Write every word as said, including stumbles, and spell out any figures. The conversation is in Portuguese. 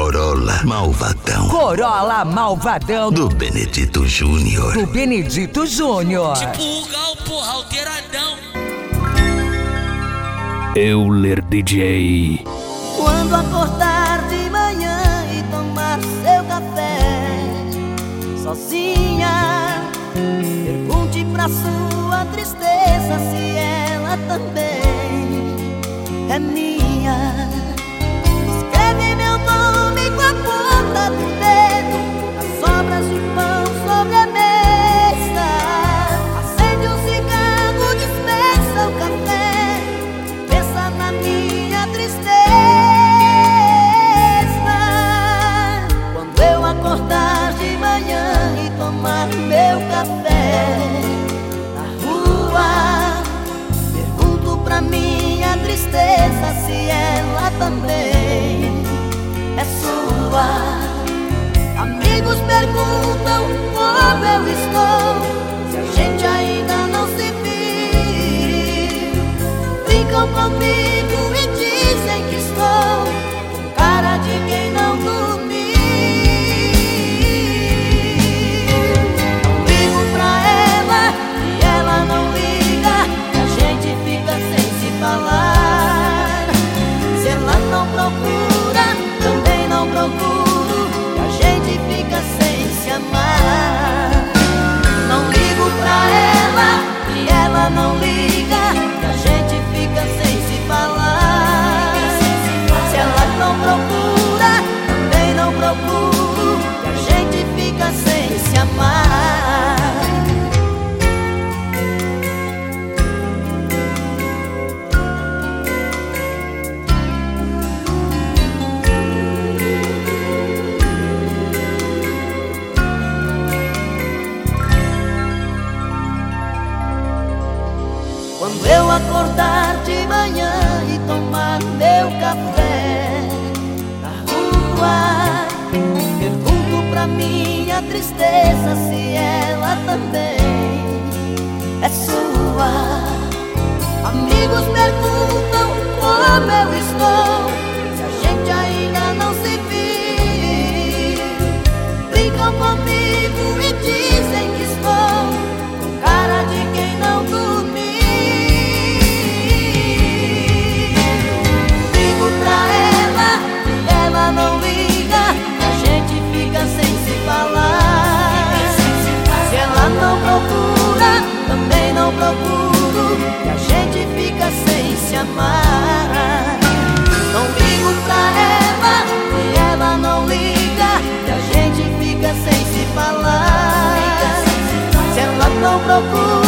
Corolla Malvadão. Corolla Malvadão. Do Benedito Júnior. Do Benedito Júnior. Tipo o Gal, porra, alteradão. Euler D J. Quando acordar de manhã e tomar seu café sozinha, pergunte pra sua tristeza se ela também é minha. Escreve meu nome com a ponta do dedo nas sobras de pão sobre a mesa. Acende um cigarro, dispensa o café, pensa na minha tristeza. Quando eu acordar de manhã e tomar meu café na rua, pergunto pra minha tristeza se ela também é sua. Amigos perguntam como eu estou, se a gente ainda não se viu. Brincam comigo e dizem que estou com cara de quem não dormiu. Não ligo pra ela e ela não liga, a gente fica sem se falar. Se ela não procura, também não procuro, e a gente fica sem se amar. Não ligo pra ela e ela não liga, e a gente fica sem se falar. Se ela não procura, também não procuro, e a gente fica sem se amar. Quando eu acordar de manhã e tomar meu café na rua, pergunto pra minha tristeza se ela também é sua. Amigos perguntam como eu estou, se a gente ainda não se viu. Brincam comigo e dizem que estou com cara de quem não dormiu. Não liga, a gente fica sem se falar. Se ela não procura, também não procuro, e a gente fica sem se amar. Não ligo pra ela e ela não liga, e a gente fica sem se falar. Se ela não procura,